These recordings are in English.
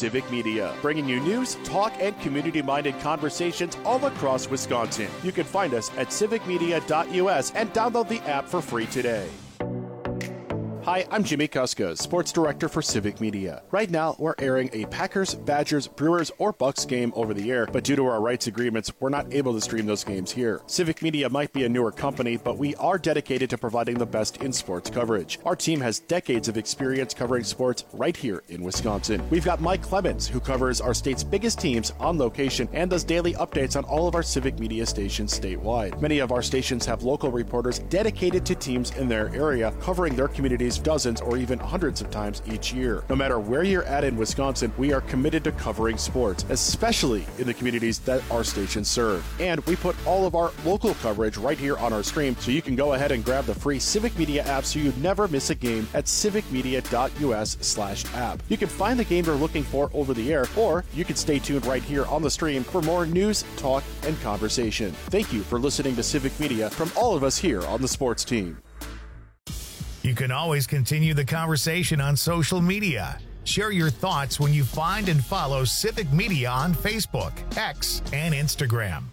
Civic Media, bringing you news, talk, and community-minded conversations all across Wisconsin. You can find us at civicmedia.us and download the app for free today. Hi, I'm Jimmy Kuska, Sports Director for Civic Media. Right now, we're airing a Packers, Badgers, Brewers, or Bucks game over the air, but due to our rights agreements, we're not able to stream those games here. Civic Media might be a newer company, but we are dedicated to providing the best in sports coverage. Our team has decades of experience covering sports right here in Wisconsin. We've got Mike Clemens, who covers our state's biggest teams on location and does daily updates on all of our Civic Media stations statewide. Many of our stations have local reporters dedicated to teams in their area, covering their communities dozens or even hundreds of times each year. No matter where you're at in Wisconsin, we are committed to covering sports, especially in the communities that our stations serve. And we put all of our local coverage right here on our stream, so you can go ahead and grab the free Civic Media app so you never miss a game at civicmedia.us/app. You can find the game you're looking for over the air, or you can stay tuned right here on the stream for more news, talk, and conversation. Thank you for listening to Civic Media from all of us here on the sports team. You can always continue the conversation on social media. Share your thoughts when you find and follow Civic Media on Facebook, X, and Instagram.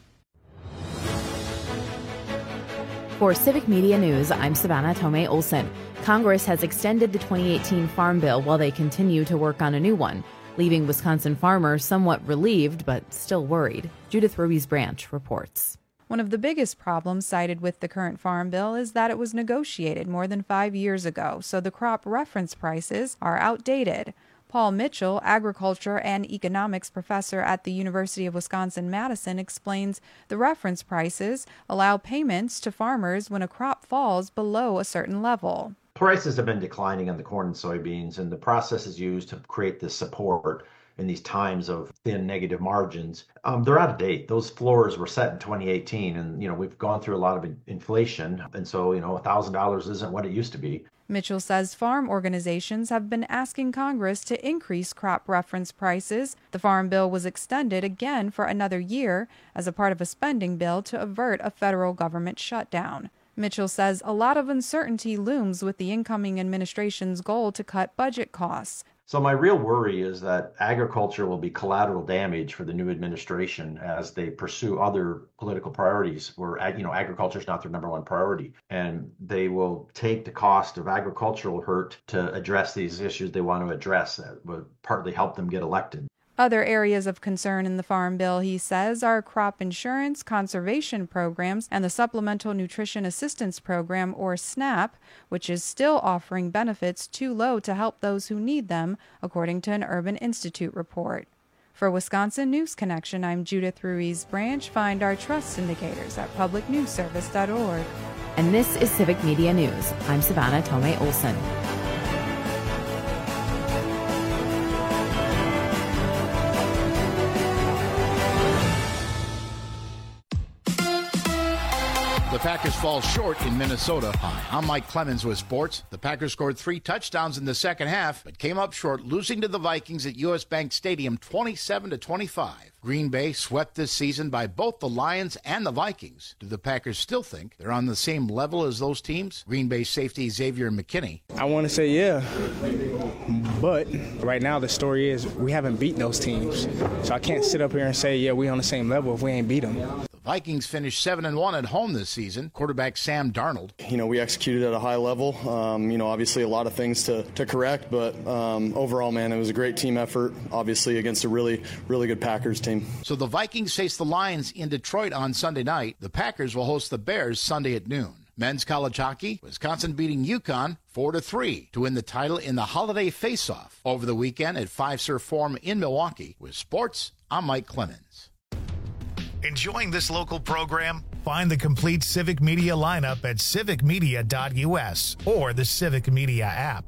For Civic Media News, I'm Savannah Tomei Olson. Congress has extended the 2018 Farm Bill while they continue to work on a new one, leaving Wisconsin farmers somewhat relieved but still worried. Judith Ruiz-Branch reports. One of the biggest problems cited with the current Farm Bill is that it was negotiated more than 5 years ago, so the crop reference prices are outdated. Paul Mitchell, agriculture and economics professor at the University of Wisconsin-Madison, explains the reference prices allow payments to farmers when a crop falls below a certain level. Prices have been declining on the corn and soybeans, and the process is used to create this support in these times of thin negative margins. They're out of date. Those floors were set in 2018, and we've gone through a lot of inflation, and so $1,000 isn't what it used to be. Mitchell says farm organizations have been asking Congress to increase crop reference prices. The Farm Bill was extended again for another year as a part of a spending bill to avert a federal government shutdown. Mitchell says a lot of uncertainty looms with the incoming administration's goal to cut budget costs. So my real worry is that agriculture will be collateral damage for the new administration as they pursue other political priorities where, agriculture is not their number one priority. And they will take the cost of agricultural hurt to address these issues they want to address that would partly help them get elected. Other areas of concern in the Farm Bill, he says, are crop insurance, conservation programs, and the Supplemental Nutrition Assistance Program, or SNAP, which is still offering benefits too low to help those who need them, according to an Urban Institute report. For Wisconsin News Connection, I'm Judith Ruiz-Branch. Find our trust indicators at publicnewsservice.org. And this is Civic Media News. I'm Savannah Tomei Olson. The Packers fall short in Minnesota. Hi, I'm Mike Clemens with sports. The Packers scored 3 touchdowns in the second half, but came up short, losing to the Vikings at U.S. Bank Stadium 27-25. Green Bay swept this season by both the Lions and the Vikings. Do the Packers still think they're on the same level as those teams? Green Bay safety Xavier McKinney. I want to say yeah, but right now the story is we haven't beaten those teams. So I can't sit up here and say, yeah, we're on the same level if we ain't beat them. Vikings finished 7-1 at home this season. Quarterback Sam Darnold. We executed at a high level. Obviously a lot of things to correct, but overall, man, it was a great team effort, obviously, against a really, really good Packers team. So the Vikings face the Lions in Detroit on Sunday night. The Packers will host the Bears Sunday at noon. Men's college hockey, Wisconsin beating UConn 4-3 to win the title in the holiday face-off over the weekend at Fiserv Forum in Milwaukee. With sports, I'm Mike Clemens. Enjoying this local program? Find the complete Civic Media lineup at civicmedia.us or the Civic Media app.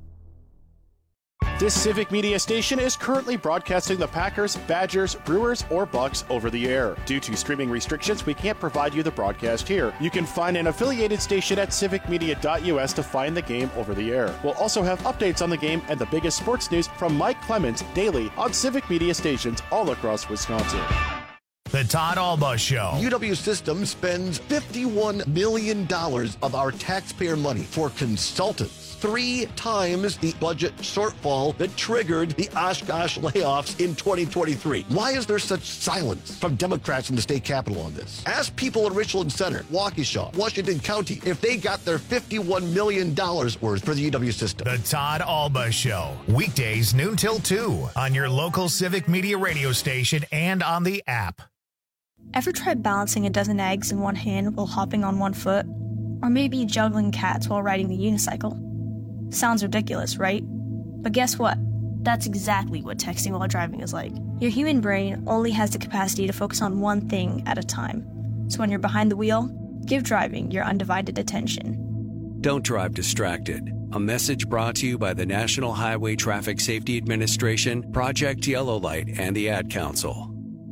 This Civic Media station is currently broadcasting the Packers, Badgers, Brewers, or Bucks over the air. Due to streaming restrictions, we can't provide you the broadcast here. You can find an affiliated station at civicmedia.us to find the game over the air. We'll also have updates on the game and the biggest sports news from Mike Clemens daily on Civic Media stations all across Wisconsin. The Todd Alba Show. UW System spends $51 million of our taxpayer money for consultants. 3 times the budget shortfall that triggered the Oshkosh layoffs in 2023. Why is there such silence from Democrats in the state capitol on this? Ask people in Richland Center, Waukesha, Washington County if they got their $51 million worth for the UW System. The Todd Alba Show. Weekdays noon till 2 on your local Civic Media radio station and on the app. Ever tried balancing a dozen eggs in one hand while hopping on one foot? Or maybe juggling cats while riding the unicycle? Sounds ridiculous, right? But guess what? That's exactly what texting while driving is like. Your human brain only has the capacity to focus on one thing at a time. So when you're behind the wheel, give driving your undivided attention. Don't drive distracted. A message brought to you by the National Highway Traffic Safety Administration, Project Yellow Light, and the Ad Council.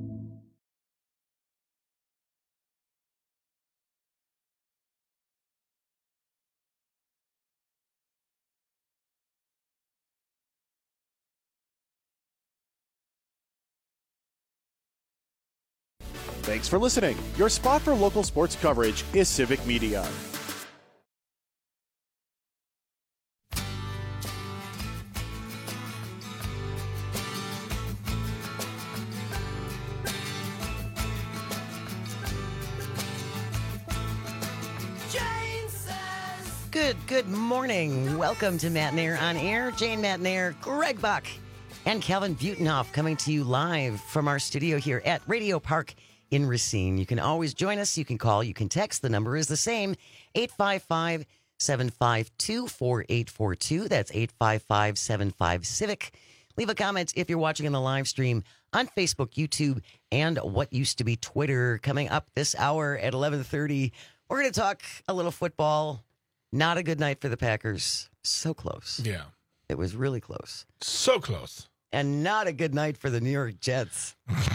Thanks for listening. Your spot for local sports coverage is Civic Media. Good morning. Welcome to Matt and Air on Air. Jane Matt and Air, Greg Buck, and Calvin Butenhoff coming to you live from our studio here at Radio Park in Racine. You can always join us. You can call. You can text. The number is the same, 855-752-4842. That's 855-75-CIVIC. Leave a comment if you're watching on the live stream on Facebook, YouTube, and what used to be Twitter. Coming up this hour at 11:30, we're going to talk a little football. Not a good night for the Packers. So close. Yeah. It was really close. So close. And not a good night for the New York Jets.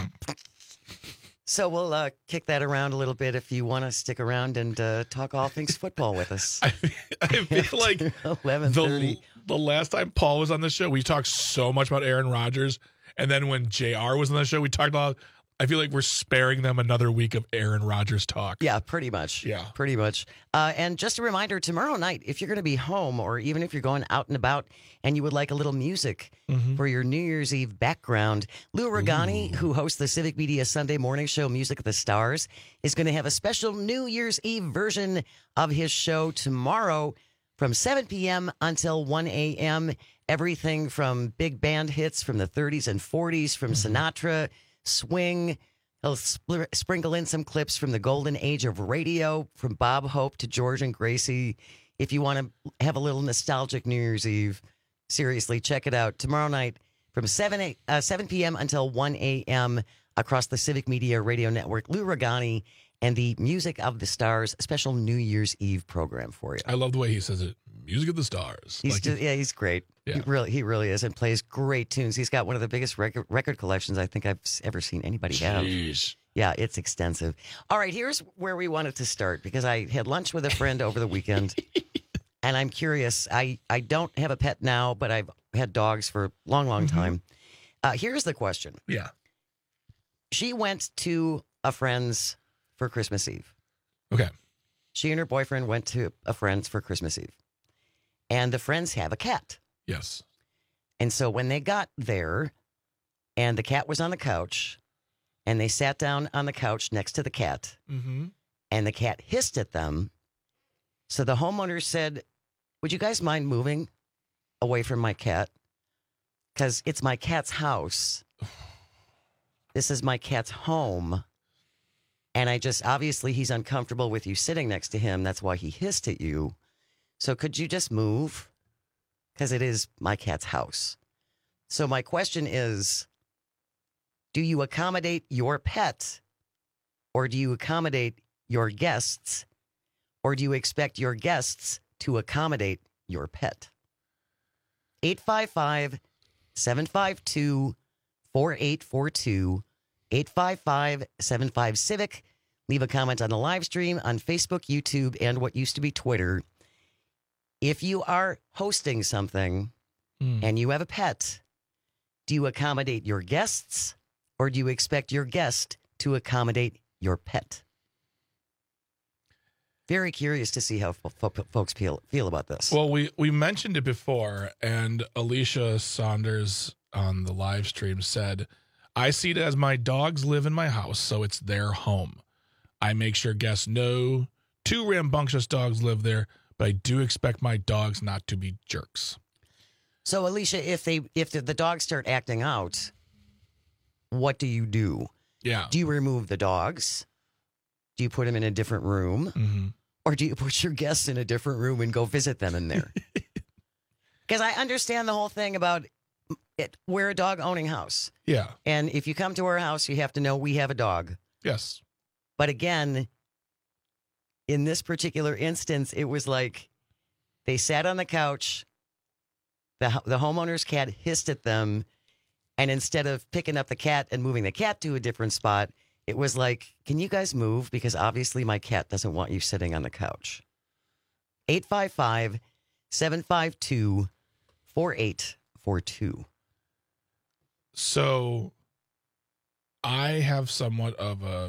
So we'll kick that around a little bit if you want to stick around and talk all things football with us. I feel like 11:30. The last time Paul was on the show, we talked so much about Aaron Rodgers. And then when JR was on the show, we talked about, I feel like we're sparing them another week of Aaron Rodgers talk. Yeah, pretty much. Yeah. Pretty much. And just a reminder, tomorrow night, if you're going to be home or even if you're going out and about and you would like a little music for your New Year's Eve background, Lou Ragani, who hosts the Civic Media Sunday morning show Music of the Stars, is going to have a special New Year's Eve version of his show tomorrow from 7 p.m. until 1 a.m. Everything from big band hits from the 30s and 40s, from Sinatra, swing. He'll sprinkle in some clips from the golden age of radio, from Bob Hope to George and Gracie. If you want to have a little nostalgic New Year's Eve, seriously, check it out. Tomorrow night from 7 p.m. until 1 a.m. across the Civic Media Radio Network, Lou Ragani and the Music of the Stars special New Year's Eve program for you. I love the way he says it. Music of the Stars. He's great. Yeah. He really is, and plays great tunes. He's got one of the biggest record collections I think I've ever seen anybody have. Yeah, it's extensive. All right, here's where we wanted to start, because I had lunch with a friend over the weekend, and I'm curious. I don't have a pet now, but I've had dogs for a long time. Here's the question. Yeah. She went to a friend's for Christmas Eve. Okay. She and her boyfriend went to a friend's for Christmas Eve. And the friends have a cat. Yes. And so when they got there, and the cat was on the couch, and they sat down on the couch next to the cat, and the cat hissed at them. So the homeowner said, "Would you guys mind moving away from my cat? Because it's my cat's house. This is my cat's home. And obviously he's uncomfortable with you sitting next to him. That's why he hissed at you. So could you just move? Because it is my cat's house." So my question is, do you accommodate your pet, or do you accommodate your guests, or do you expect your guests to accommodate your pet? 855-752-4842, 855-75-CIVIC. Leave a comment on the live stream on Facebook, YouTube, and what used to be Twitter. If you are hosting something and you have a pet, do you accommodate your guests, or do you expect your guest to accommodate your pet? Very curious to see how folks feel about this. Well, we mentioned it before, and Alicia Saunders on the live stream said, I see it as my dogs live in my house, so it's their home. I make sure guests know 2 rambunctious dogs live there, but I do expect my dogs not to be jerks. So, Alicia, if the dogs start acting out, what do you do? Yeah. Do you remove the dogs? Do you put them in a different room? Mm-hmm. Or do you put your guests in a different room and go visit them in there? Because I understand the whole thing about it. We're a dog-owning house. Yeah. And if you come to our house, you have to know we have a dog. Yes. But again, in this particular instance, it was like they sat on the couch, the homeowner's cat hissed at them, and instead of picking up the cat and moving the cat to a different spot, it was like, can you guys move? Because obviously my cat doesn't want you sitting on the couch. 855-752-4842. So I have somewhat of a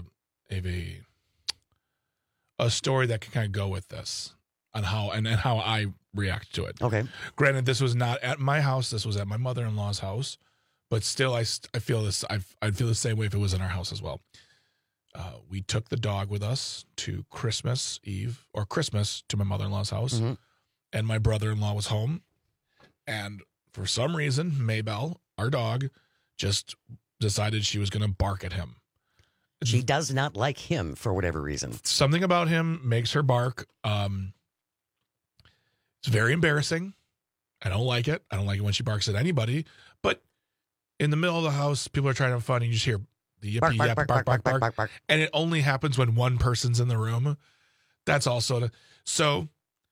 story that can kind of go with this on how and how I react to it. Okay. Granted, this was not at my house. This was at my mother-in-law's house. But still, I feel this. I'd feel the same way if it was in our house as well. We took the dog with us to Christmas Eve or Christmas to my mother-in-law's house, and my brother-in-law was home. And for some reason, Maybelle, our dog, just decided she was going to bark at him. She does not like him for whatever reason. Something about him makes her bark. It's very embarrassing. I don't like it. I don't like it when she barks at anybody. But in the middle of the house, people are trying to have fun, and you just hear the yippee yap, bark. And it only happens when one person's in the room. That's also so.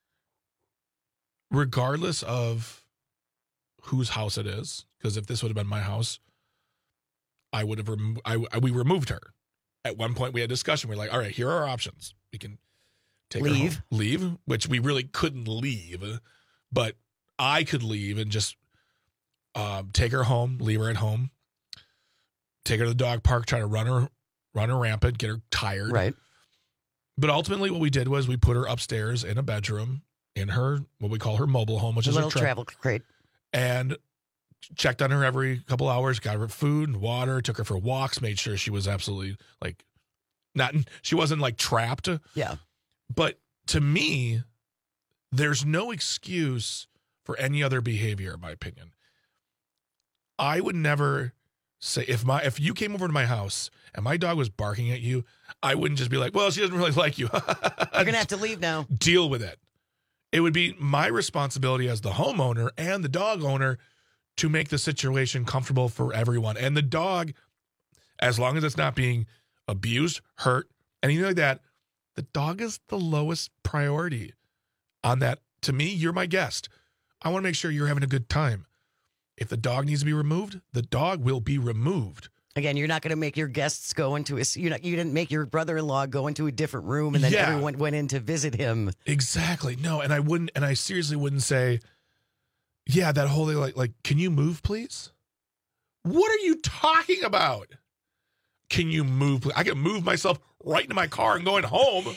Regardless of whose house it is, because if this would have been my house, I would have we removed her. At one point, we had a discussion. We're like, all right, here are our options. We can take her home, leave, which we really couldn't leave, but I could leave and just take her home, leave her at home, take her to the dog park, try to run her rampant, get her tired. Right. But ultimately, what we did was we put her upstairs in a bedroom in her, what we call her mobile home, which is a little travel crate, and checked on her every couple hours, got her food and water, took her for walks, made sure she was absolutely she wasn't like trapped. Yeah. But to me, there's no excuse for any other behavior, in my opinion. I would never say if you came over to my house and my dog was barking at you, I wouldn't just be like, well, she doesn't really like you. You're going to have to leave now. Deal with it. It would be my responsibility as the homeowner and the dog owner to make the situation comfortable for everyone. And the dog, as long as it's not being abused, hurt, anything like that, the dog is the lowest priority on that. To me, you're my guest. I want to make sure you're having a good time. If the dog needs to be removed, the dog will be removed. Again, you're not going to make your guests go into you didn't make your brother-in-law go into a different room and then everyone went in to visit him. Exactly. No, and I seriously wouldn't say, yeah, that whole thing, like, can you move, please? What are you talking about? Can you move, please? I can move myself right into my car and going home.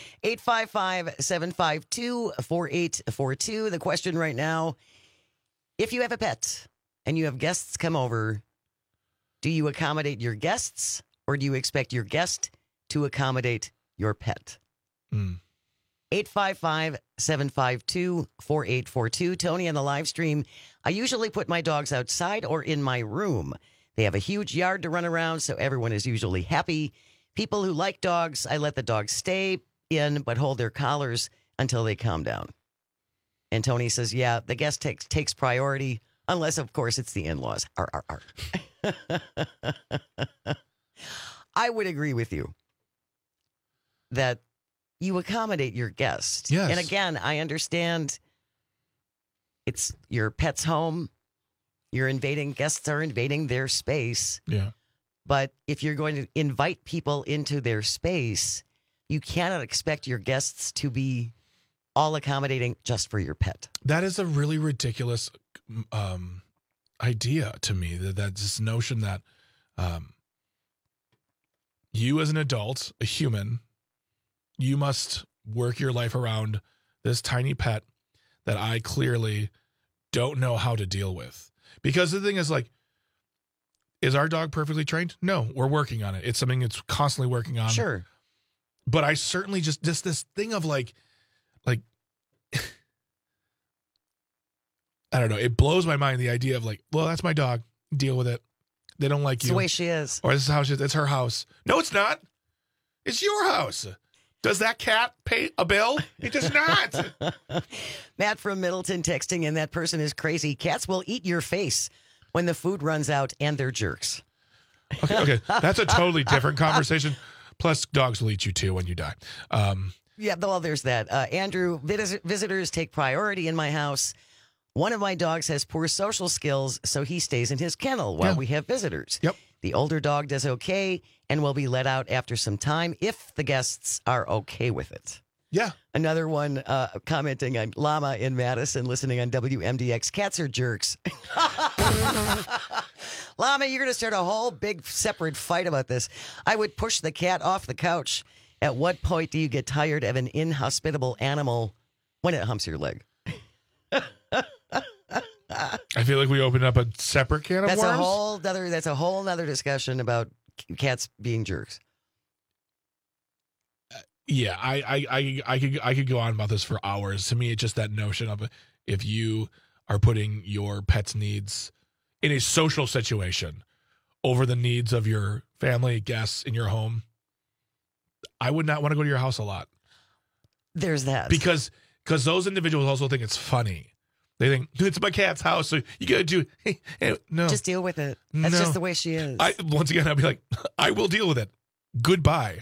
855-752-4842. The question right now, if you have a pet and you have guests come over, do you accommodate your guests or do you expect your guest to accommodate your pet? 855-752-4842. Tony on the live stream. I usually put my dogs outside or in my room. They have a huge yard to run around, so everyone is usually happy. People who like dogs, I let the dogs stay in but hold their collars until they calm down. And Tony says, yeah, the guest takes priority, unless, of course, it's the in-laws. Arr. I would agree with you that you accommodate your guest. Yes. And again, I understand it's your pet's home. Guests are invading their space. Yeah. But if you're going to invite people into their space, you cannot expect your guests to be all accommodating just for your pet. That is a really ridiculous idea to me, that this notion that you as an adult, a human, you must work your life around this tiny pet that I clearly don't know how to deal with. Because the thing is, like, is our dog perfectly trained? No, we're working on it. It's something it's constantly working on. Sure. But I certainly just this thing of like I don't know. It blows my mind, the idea of like, well, that's my dog. Deal with it. They don't like It's you. the way she is. Or this is how she is. It's her house. No, it's not. It's your house. Does that cat pay a bill? It does not. Matt from Middleton texting in, that person is crazy. Cats will eat your face when the food runs out, and they're jerks. Okay. That's a totally different conversation. Plus, dogs will eat you too when you die. Yeah, well, there's that. Andrew, visitors take priority in my house. One of my dogs has poor social skills, so he stays in his kennel while we have visitors. Yep. The older dog does okay and will be let out after some time if the guests are okay with it. Yeah. Another one commenting on Llama in Madison, listening on WMDX. Cats are jerks. Llama, you're going to start a whole big separate fight about this. I would push the cat off the couch. At what point do you get tired of an inhospitable animal when it humps your leg? I feel like we opened up a separate can of worms. That's a whole nother discussion about cats being jerks. Yeah, I could go on about this for hours. To me, it's just that notion of if you are putting your pet's needs in a social situation over the needs of your family, guests in your home, I would not want to go to your house a lot. There's that. Because those individuals also think it's funny. They think, it's my cat's house, so you got to do, no. Just deal with it. That's just the way she is. Once again, I'll be like, I will deal with it. Goodbye.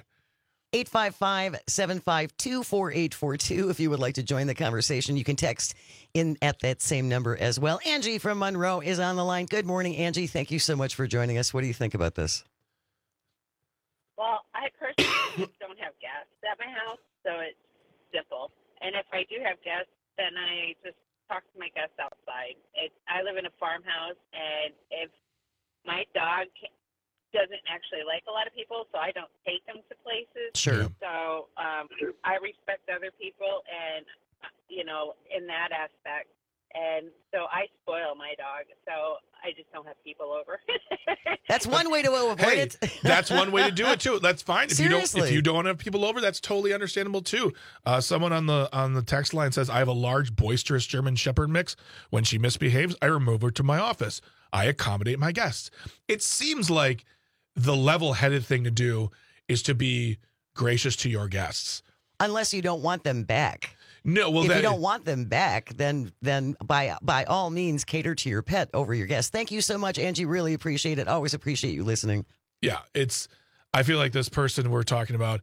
855-752-4842. If you would like to join the conversation, you can text in at that same number as well. Angie from Monroe is on the line. Good morning, Angie. Thank you so much for joining us. What do you think about this? Well, I personally don't have guests at my house, so it's simple. And if I do have guests, then I just talk to my guests outside. I live in a farmhouse, and if my dog doesn't actually like a lot of people, so I don't take them to places. Sure. So I respect other people, and in that aspect. And so I spoil my dog, so I just don't have people over. That's one way to avoid it. That's one way to do it too. That's fine. Seriously. If you don't have people over, that's totally understandable too. Someone on the text line says, I have a large boisterous German Shepherd mix. When she misbehaves, I remove her to my office. I accommodate my guests. It seems like the level-headed thing to do is to be gracious to your guests. Unless you don't want them back. No, well, if you don't want them back, then by all means cater to your pet over your guests. Thank you so much, Angie. Really appreciate it. Always appreciate you listening. Yeah, I feel like this person we're talking about.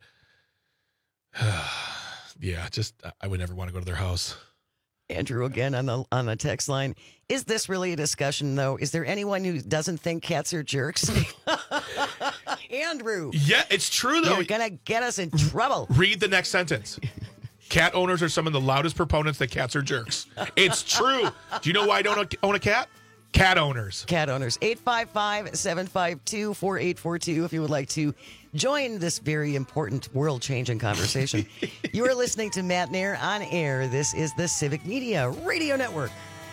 Yeah, I would never want to go to their house. Andrew again on the text line. Is this really a discussion though? Is there anyone who doesn't think cats are jerks? Andrew. Yeah, it's true though. You're gonna get us in trouble. Read the next sentence. Cat owners are some of the loudest proponents that cats are jerks. It's true. Do you know why I don't own a cat? Cat owners. Cat owners. 855-752-4842 if you would like to join this very important world-changing conversation. You are listening to Matt Nair on air. This is the Civic Media Radio Network.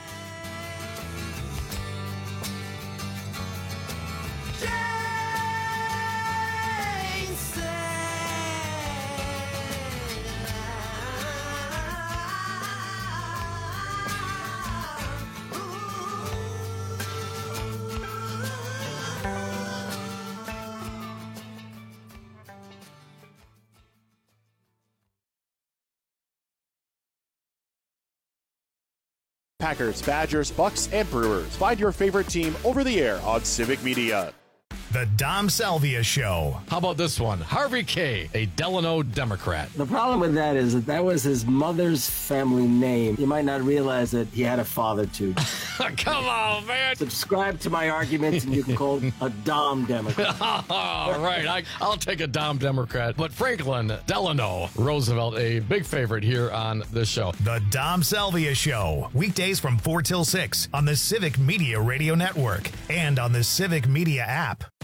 Packers, Badgers, Bucks, and Brewers. Find your favorite team over the air on Civic Media. The Dom Salvia Show. How about this one? Harvey K., a Delano Democrat. The problem with that is that was his mother's family name. You might not realize that he had a father, too. Come on, man. Subscribe to my arguments and you can call him a Dom Democrat. All right, I'll take a Dom Democrat. But Franklin Delano Roosevelt, a big favorite here on this show. The Dom Salvia Show. Weekdays from 4 till 6 on the Civic Media Radio Network and on the Civic Media app.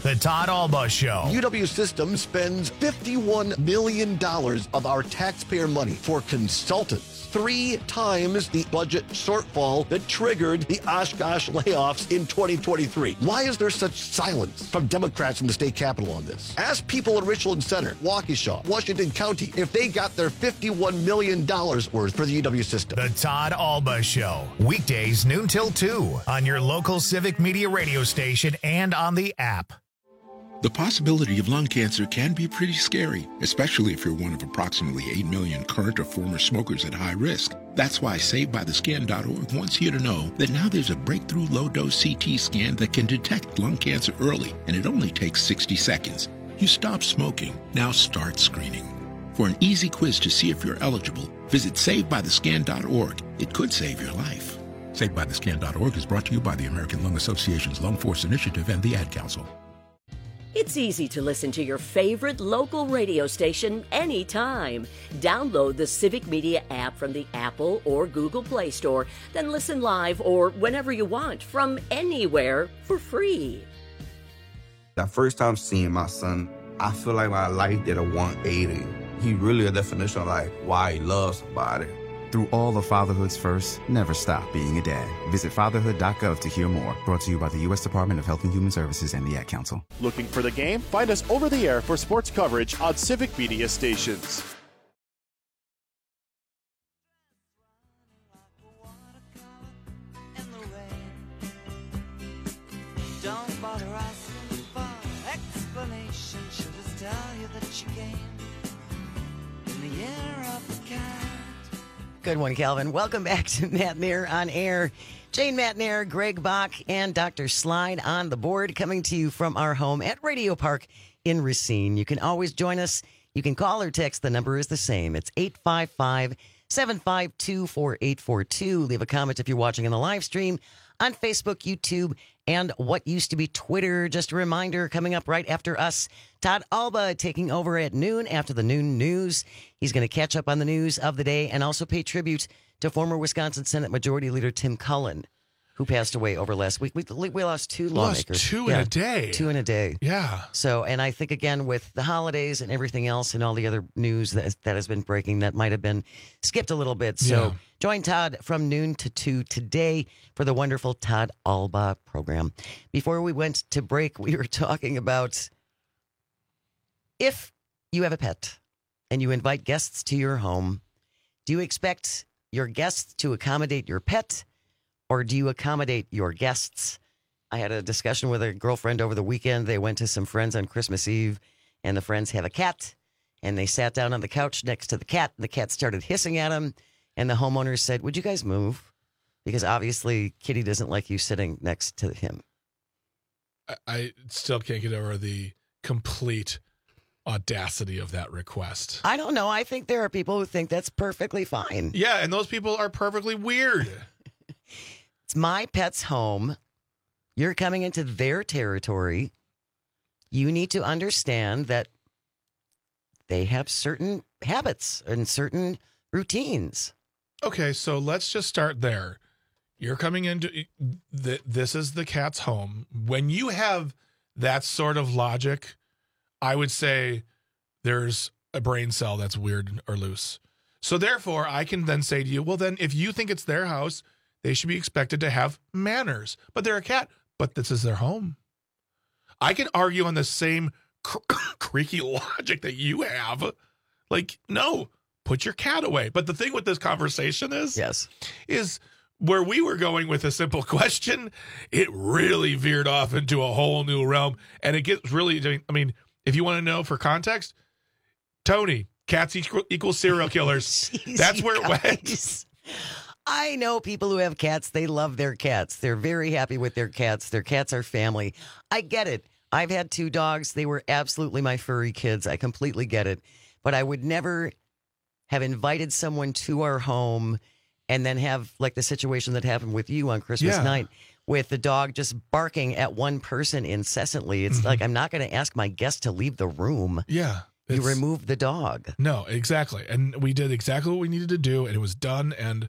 The Todd Alba Show. UW System spends $51 million of our taxpayer money for consultants. 3 times the budget shortfall that triggered the Oshkosh layoffs in 2023. Why is there such silence from Democrats in the state capitol on this? Ask people in Richland Center, Waukesha, Washington County, if they got their $51 million worth for the UW System. The Todd Alba Show. Weekdays noon till 2 on your local Civic Media radio station and on the app. The possibility of lung cancer can be pretty scary, especially if you're one of approximately 8 million current or former smokers at high risk. That's why SaveByTheScan.org wants you to know that now there's a breakthrough low-dose CT scan that can detect lung cancer early, and it only takes 60 seconds. You stop smoking, now start screening. For an easy quiz to see if you're eligible, visit SaveByTheScan.org. It could save your life. SaveByTheScan.org is brought to you by the American Lung Association's Lung Force Initiative and the Ad Council. It's easy to listen to your favorite local radio station anytime. Download the Civic Media app from the Apple or Google Play Store, then listen live or whenever you want from anywhere for free. That first time seeing my son, I feel like my life did a 180. He really a definition of like why he loves somebody. Through all of fatherhood's first, never stop being a dad. Visit fatherhood.gov to hear more. Brought to you by the U.S. Department of Health and Human Services and the Ad Council. Looking for the game? Find us over the air for sports coverage on Civic Media stations. Don't bother asking for explanation. She'll just tell you that she came in the year of the cat. Good one, Calvin. Welcome back to Matt Nair on Air. Jane Matt Nair, Greg Bach, and Dr. Slide on the board, coming to you from our home at Radio Park in Racine. You can always join us. You can call or text. The number is the same. It's 855-752-4842. Leave a comment if you're watching on the live stream on Facebook, YouTube, and what used to be Twitter. Just a reminder, coming up right after us, Todd Alba taking over at noon after the noon news. He's going to catch up on the news of the day and also pay tribute to former Wisconsin Senate Majority Leader Tim Cullen, who passed away over last week. We lost 2 lawmakers. Lost 2 in a day. 2 in a day. Yeah. So, and I think, again, with the holidays and everything else and all the other news that has been breaking, that might have been skipped a little bit. So join Todd from noon to 2 today for the wonderful Todd Alba program. Before we went to break, we were talking about if you have a pet and you invite guests to your home, do you expect your guests to accommodate your pet, or do you accommodate your guests? I had a discussion with a girlfriend over the weekend. They went to some friends on Christmas Eve, and the friends have a cat, and they sat down on the couch next to the cat, and the cat started hissing at them, and the homeowner said, "Would you guys move?" Because obviously Kitty doesn't like you sitting next to him. I still can't get over the complete audacity of that request. I don't know. I think there are people who think that's perfectly fine. Yeah, and those people are perfectly weird. It's my pet's home. You're coming into their territory. You need to understand that they have certain habits and certain routines. Okay, so let's just start there. You're coming into this is the cat's home. When you have that sort of logic, I would say there's a brain cell that's weird or loose. So therefore, I can then say to you, well, then if you think it's their house, they should be expected to have manners. But they're a cat, but this is their home. I can argue on the same creaky logic that you have. Like, no, put your cat away. But the thing with this conversation is where we were going with a simple question, it really veered off into a whole new realm. And it gets really, I mean, if you want to know for context, Tony, cats equals serial killers. Jeez, that's where it went. I know people who have cats. They love their cats. They're very happy with their cats. Their cats are family. I get it. I've had 2 dogs. They were absolutely my furry kids. I completely get it. But I would never have invited someone to our home and then have like the situation that happened with you on Christmas night with the dog just barking at one person incessantly. It's like, I'm not going to ask my guest to leave the room. Yeah. You remove the dog. No, exactly. And we did exactly what we needed to do, and it was done. And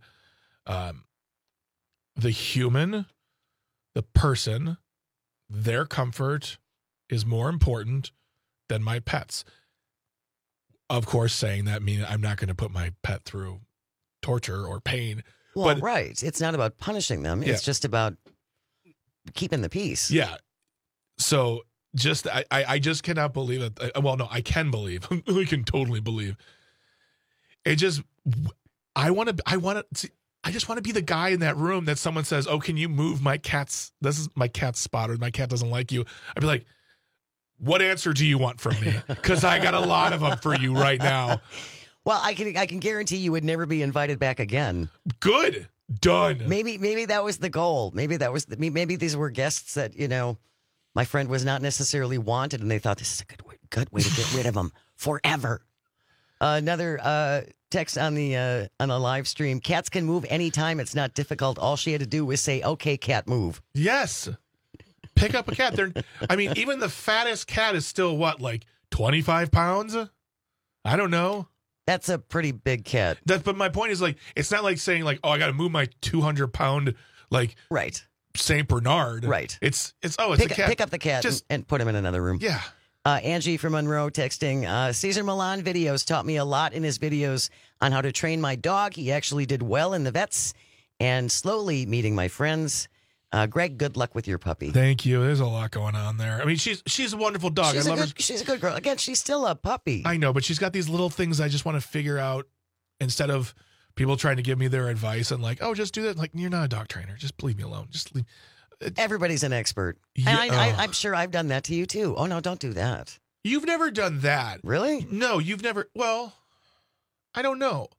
the human, the person, their comfort, is more important than my pets. Of course, saying that means I'm not going to put my pet through torture or pain. Well, but, right. It's not about punishing them. It's just about keeping the peace. Yeah. So I just cannot believe it. Well, no, I can believe. I can totally believe. It just, I just want to be the guy in that room that someone says, "Oh, can you move my cat's? This is my cat's spot, or my cat doesn't like you." I'd be like, "What answer do you want from me? Because I got a lot of them for you right now." Well, I can guarantee you would never be invited back again. Good. Done. Maybe that was the goal. Maybe these were guests that, my friend was not necessarily wanted, and they thought this is a good way to get rid of them forever. Another text on the live stream: cats can move anytime. It's not difficult. All she had to do was say, "Okay, cat, move." Yes. Pick up a cat. Even the fattest cat is still what, like 25 pounds? I don't know. That's a pretty big cat. But my point is, like, it's not like saying, like, "Oh, I got to move my 200-pound, like, right, Saint Bernard." Right. It's a cat. Pick up the cat and put him in another room. Yeah. Angie from Monroe texting, Cesar Millan videos taught me a lot in his videos on how to train my dog. He actually did well in the vets and slowly meeting my friends. Greg, good luck with your puppy. Thank you. There's a lot going on there. I mean, she's a wonderful dog. I love her. She's a good girl. Again, she's still a puppy. I know, but she's got these little things I just want to figure out instead of people trying to give me their advice and like, "Oh, just do that." Like, you're not a dog trainer. Just leave me alone. Just leave. Everybody's an expert. Yeah, and I'm sure I've done that to you too. Oh, no, don't do that. You've never done that. Really? No, you've never. Well, I don't know.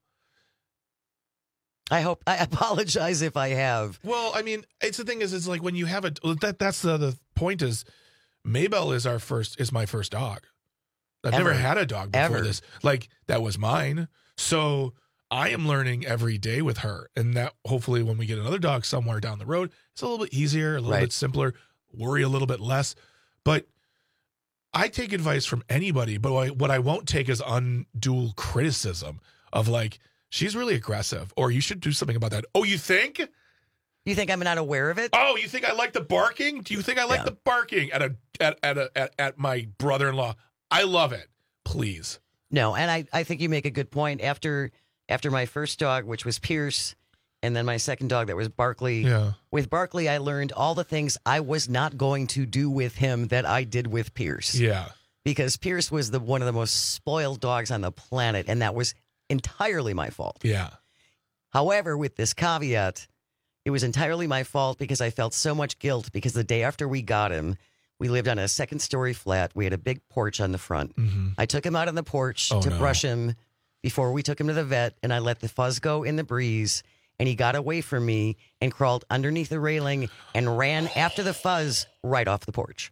I apologize if I have. Well, I mean, it's the thing is like when you have that's the point is Maybelle is my first dog. I've never had a dog before this. Like, that was mine. So I am learning every day with her. And that hopefully when we get another dog somewhere down the road, it's a little bit easier, a little bit simpler, worry a little bit less. But I take advice from anybody, but what I won't take is undue criticism of like, "She's really aggressive," or "You should do something about that." Oh, you think? You think I'm not aware of it? Oh, you think I like the barking? Do you think I like the barking at my brother-in-law? I love it. Please. No, and I think you make a good point. After my first dog, which was Pierce, and then my second dog that was Barkley. Yeah. With Barkley, I learned all the things I was not going to do with him that I did with Pierce. Yeah. Because Pierce was one of the most spoiled dogs on the planet, and that was entirely my fault. Yeah. However, with this caveat, it was entirely my fault because I felt so much guilt because the day after we got him, we lived on a second-story flat. We had a big porch on the front. Mm-hmm. I took him out on the porch to brush him before we took him to the vet, and I let the fuzz go in the breeze, and he got away from me and crawled underneath the railing and ran after the fuzz right off the porch.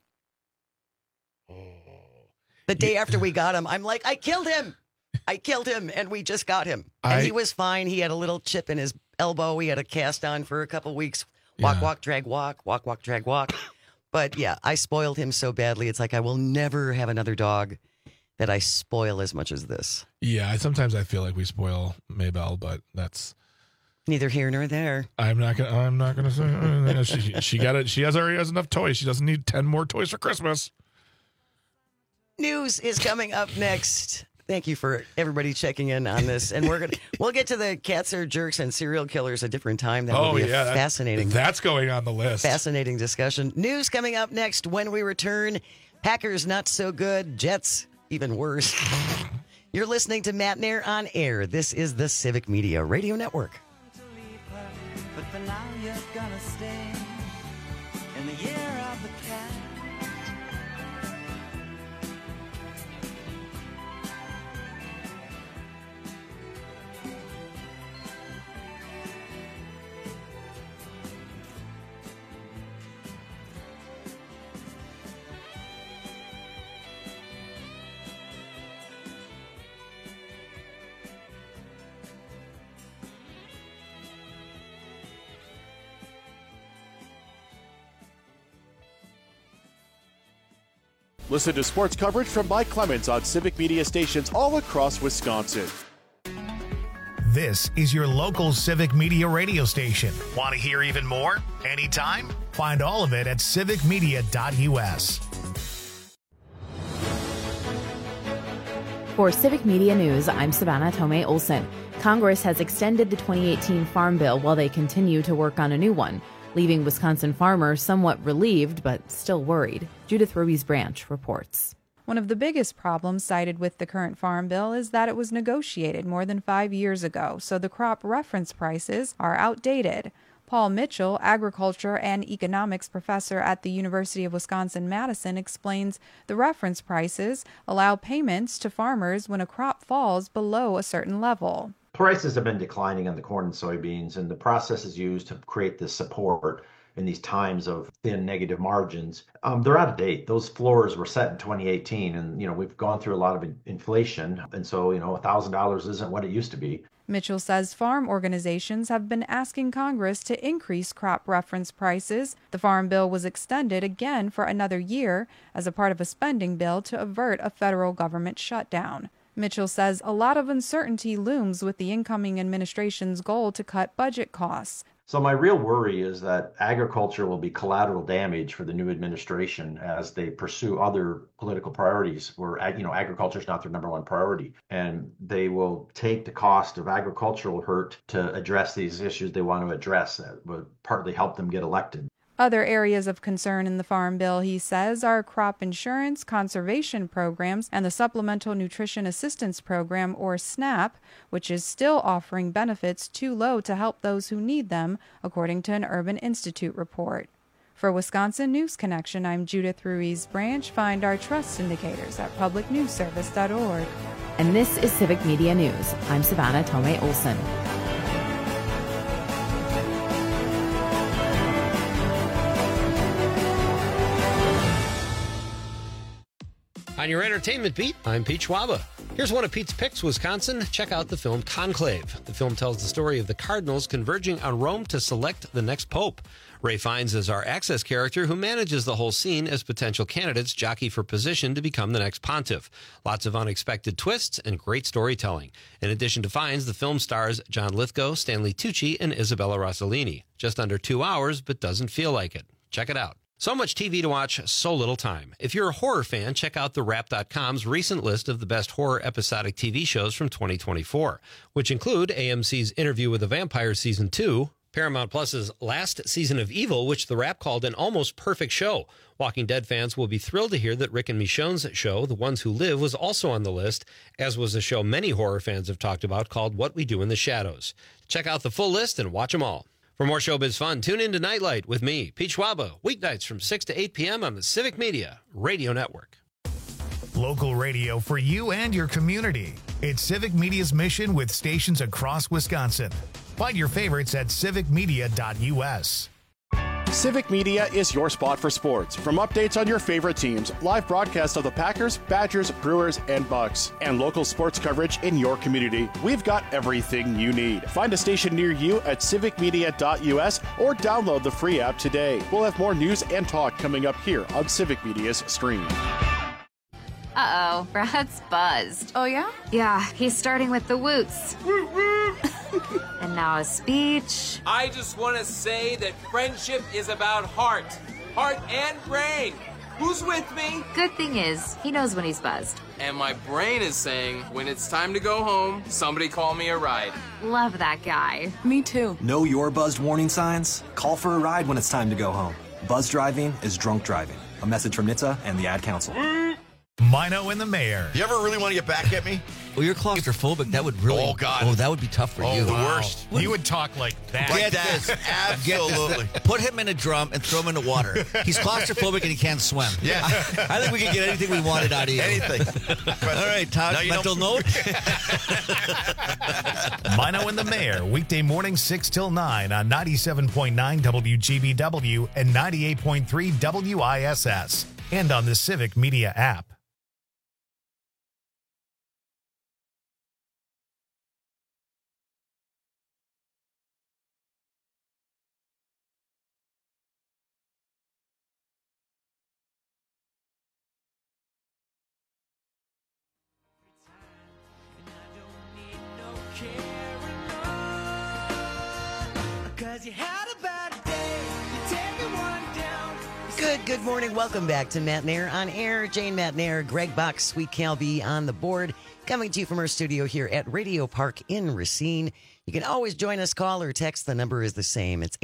The day after we got him, I'm like, I killed him, and we just got him. And he was fine. He had a little chip in his elbow. He had a cast on for a couple weeks. Walk, drag, walk, drag, walk. But yeah, I spoiled him so badly. It's like I will never have another dog that I spoil as much as this. Yeah, sometimes I feel like we spoil Maybelle, but that's neither here nor there. I'm not gonna say she got it. She already has enough toys. She doesn't need 10 more toys for Christmas. News is coming up next. Thank you for everybody checking in on this, and we'll get to the cats are jerks and serial killers a different time. That will be fascinating. That's going on the list. Fascinating discussion. News coming up next when we return. Packers not so good. Jets even worse. You're listening to Matt Nair on air. This is the Civic Media Radio Network. But for now you're gonna stay in the year of the cat. Listen to sports coverage from Mike Clemens on Civic Media stations all across Wisconsin. This is your local Civic Media radio station. Want to hear even more? Anytime? Find all of it at civicmedia.us. For Civic Media News, I'm Savannah Tomei Olson. Congress has extended the 2018 Farm Bill while they continue to work on a new one, leaving Wisconsin farmers somewhat relieved but still worried. Judith Ruiz-Branch reports. One of the biggest problems cited with the current Farm Bill is that it was negotiated more than 5 years ago, so the crop reference prices are outdated. Paul Mitchell, agriculture and economics professor at the University of Wisconsin-Madison, explains the reference prices allow payments to farmers when a crop falls below a certain level. Prices have been declining on the corn and soybeans, and the process is used to create this support in these times of thin negative margins. They're out of date. Those floors were set in 2018, and we've gone through a lot of inflation, and so $1,000 isn't what it used to be. Mitchell says farm organizations have been asking Congress to increase crop reference prices. The Farm Bill was extended again for another year as a part of a spending bill to avert a federal government shutdown. Mitchell says a lot of uncertainty looms with the incoming administration's goal to cut budget costs. So my real worry is that agriculture will be collateral damage for the new administration as they pursue other political priorities where, agriculture is not their number one priority. And they will take the cost of agricultural hurt to address these issues they want to address that would partly help them get elected. Other areas of concern in the Farm Bill, he says, are crop insurance, conservation programs, and the Supplemental Nutrition Assistance Program, or SNAP, which is still offering benefits too low to help those who need them, according to an Urban Institute report. For Wisconsin News Connection, I'm Judith Ruiz-Branch. Find our trust indicators at publicnewsservice.org. And this is Civic Media News. I'm Savannah Tomei Olson. On your entertainment beat, I'm Pete Schwaba. Here's one of Pete's picks, Wisconsin. Check out the film Conclave. The film tells the story of the cardinals converging on Rome to select the next pope. Ray Fiennes is our Access character who manages the whole scene as potential candidates jockey for position to become the next pontiff. Lots of unexpected twists and great storytelling. In addition to Fiennes, the film stars John Lithgow, Stanley Tucci, and Isabella Rossellini. Just under 2 hours, but doesn't feel like it. Check it out. So much TV to watch, so little time. If you're a horror fan, check out TheWrap.com's recent list of the best horror episodic TV shows from 2024, which include AMC's Interview with a Vampire Season 2, Paramount Plus's last season of Evil, which The Wrap called an almost perfect show. Walking Dead fans will be thrilled to hear that Rick and Michonne's show, The Ones Who Live, was also on the list, as was a show many horror fans have talked about called What We Do in the Shadows. Check out the full list and watch them all. For more showbiz fun, tune in to Nightlight with me, Pete Schwaba, weeknights from 6 to 8 p.m. on the Civic Media Radio Network. Local radio for you and your community. It's Civic Media's mission with stations across Wisconsin. Find your favorites at civicmedia.us. Civic Media is your spot for sports. From updates on your favorite teams, live broadcasts of the Packers, Badgers, Brewers, and Bucks, and local sports coverage in your community, we've got everything you need. Find a station near you at civicmedia.us or download the free app today. We'll have more news and talk coming up here on Civic Media's stream. Uh-oh, Brad's buzzed. Oh, yeah? Yeah, he's starting with the woots. And now a speech. I just want to say that friendship is about heart and brain. Who's with me? Good thing is, he knows when he's buzzed. And my brain is saying, when it's time to go home, somebody call me a ride. Love that guy. Me too. Know your buzzed warning signs? Call for a ride when it's time to go home. Buzz driving is drunk driving. A message from NHTSA and the Ad Council. Mino and the Mayor. You ever really want to get back at me? Well, you're claustrophobic. That would really... Oh, God. Oh, that would be tough for you. The worst. You would talk like that. Like that. Absolutely. Put him in a drum and throw him in the water. He's claustrophobic and he can't swim. Yeah. I think we can get anything we wanted out of you. Anything. All right, Todd, mental note? Mino and the Mayor, weekday morning 6 till 9 on 97.9 WGBW and 98.3 WISS. And on the Civic Media app. Cause you had a bad day, you take one down. Good Good morning. Welcome back to Matt Nair on air. Jane Matt Nair, Greg Box, Sweet Calby on the board. Coming to you from our studio here at Radio Park in Racine. You can always join us, call or text. The number is the same. It's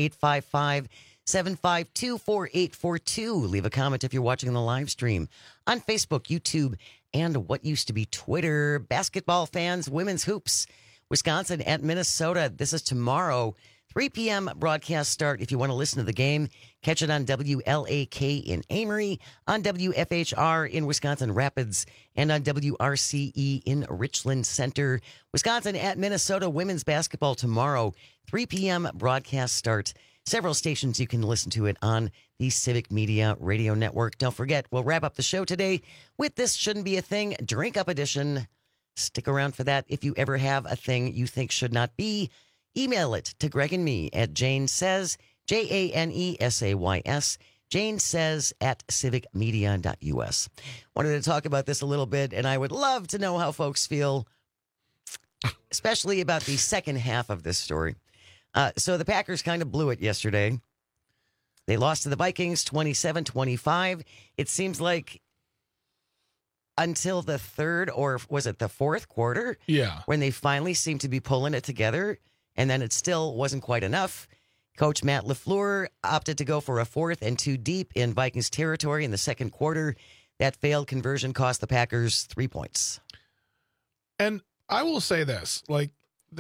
855-752-4842. Leave a comment if you're watching the live stream on Facebook, YouTube, and what used to be Twitter. Basketball fans, women's hoops, Wisconsin at Minnesota. This is tomorrow. 3 p.m. broadcast start. If you want to listen to the game, catch it on WLAK in Amory, on WFHR in Wisconsin Rapids, and on WRCE in Richland Center. Wisconsin at Minnesota women's basketball tomorrow. 3 p.m. broadcast start. Several stations you can listen to it on the Civic Media Radio Network. Don't forget, we'll wrap up the show today with This Shouldn't Be a Thing Drink Up Edition. Stick around for that if you ever have a thing you think should not be. Email it to Greg and me at Jane Says, JANESAYS, Jane Says at civicmedia.us. Wanted to talk about this a little bit, and I would love to know how folks feel, especially about the second half of this story. So the Packers kind of blew it yesterday. They lost to the Vikings 27-25. It seems like until the third, or was it the fourth quarter? Yeah. When they finally seemed to be pulling it together. And then it still wasn't quite enough. Coach Matt LaFleur opted to go for a 4th and 2 deep in Vikings territory in the second quarter. That failed conversion cost the Packers 3 points. And I will say this, when